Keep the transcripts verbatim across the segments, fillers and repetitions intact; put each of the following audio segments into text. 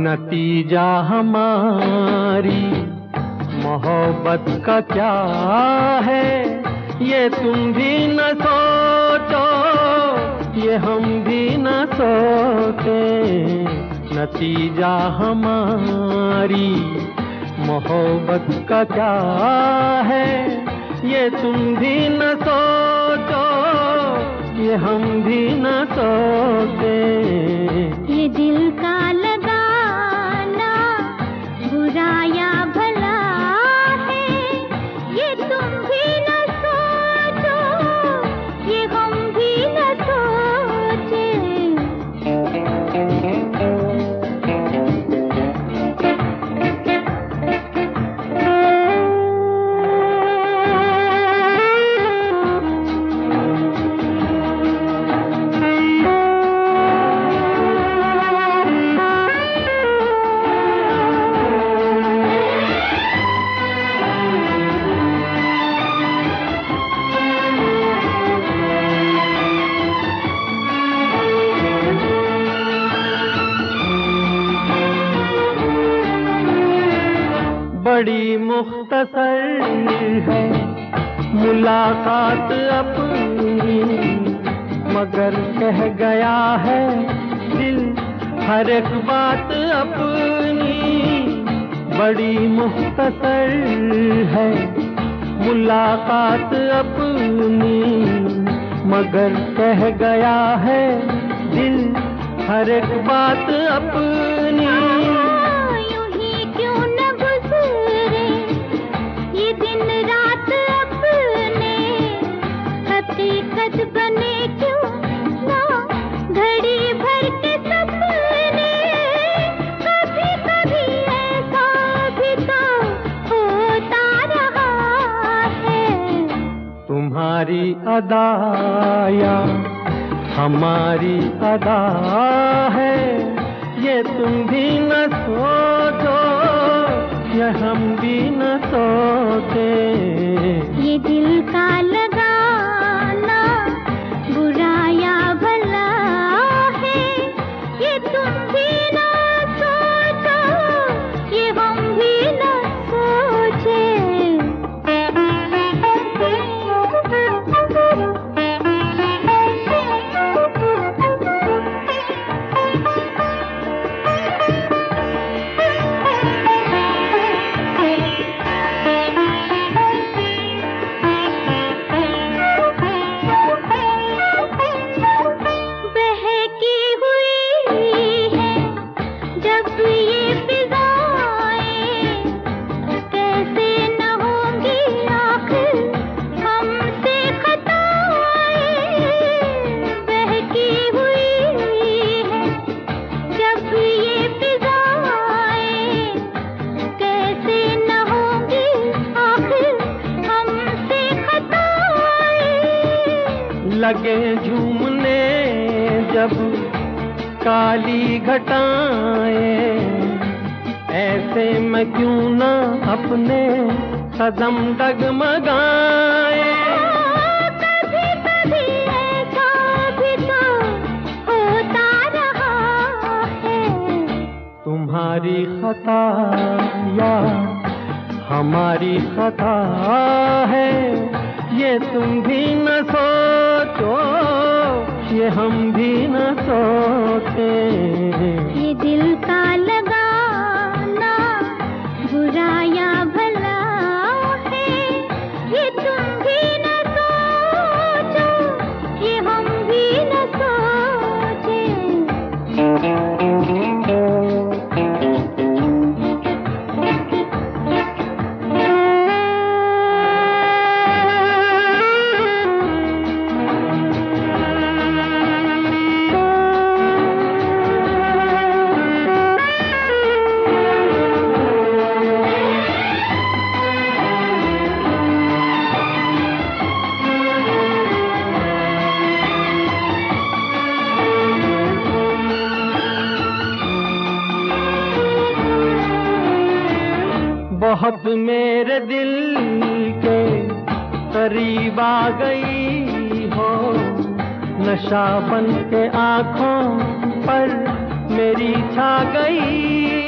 नतीजा हमारी मोहब्बत का क्या है, ये तुम भी न सोचो, ये हम भी न सोचे। नतीजा हमारी मोहब्बत का क्या है, ये तुम भी न सोचो, ये हम भी न सोचे। ये दिल का लगाना बुरा या भला है, ये तुम भी न सोचो, ये हम भी न सोचे। बड़ी मुख्तसर है मुलाकात अपनी, मगर कह गया है दिल हर एक बात अपनी। बड़ी मुख्तसर है मुलाकात अपनी, मगर कह गया है दिल हर एक बात अपनी। बने क्यों ना घड़ी भर के सपने, कभी कभी ऐसा भी तो होता रहा है। तुम्हारी अदा या हमारी अदा है, ये तुम भी न सोचो, ये हम भी न सोचे। ये दिल का लगे झूमने जब काली घटाएं, ऐसे में क्यों ना अपने कदम डगमगाए। कभी कभी ऐसा भी तो होता रहा है। तुम्हारी खता या हमारी खता है, ये तुम भी न सोचो, ये हम भी न सोचे। ये दिल का लगाना बुरा या भला है, ये तुम भी न सोचो, ये हम भी न सोचे। बहुत मेरे दिल के करीब आ गई हो, नशा बन के आँखों पर मेरी छा गई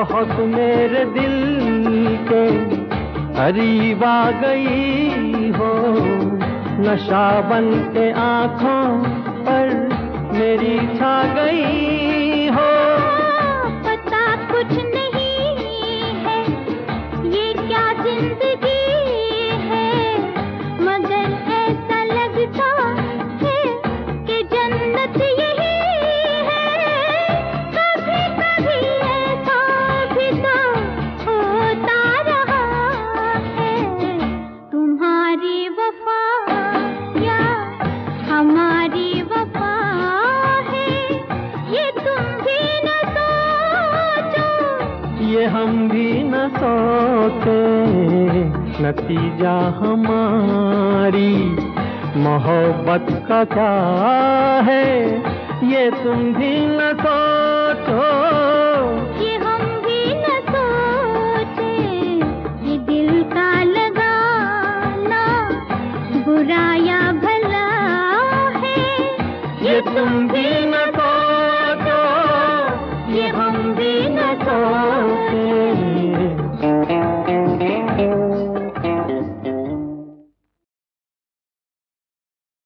बहुत मेरे दिल के करीब आ गई हो, नशा बन के आँखों पर मेरी छा गई हो। पता कुछ नहीं है ये क्या जिंदगी है, मगर ऐसा लगता है कि जन्नत यही है। कभी कभी ऐसा भी तो होता रहा है, तुम्हारी वफा या हमारी वफा है, ये तुम भी न सोचो, ये हम भी न सोचे, नतीजा हमारी मोहब्बत का क्या है, ये तुम भी न सोचो, ये हम भी न सोचे। ये दिल का लगाना बुरा या भला है, ये तुम भी न सोचो, ये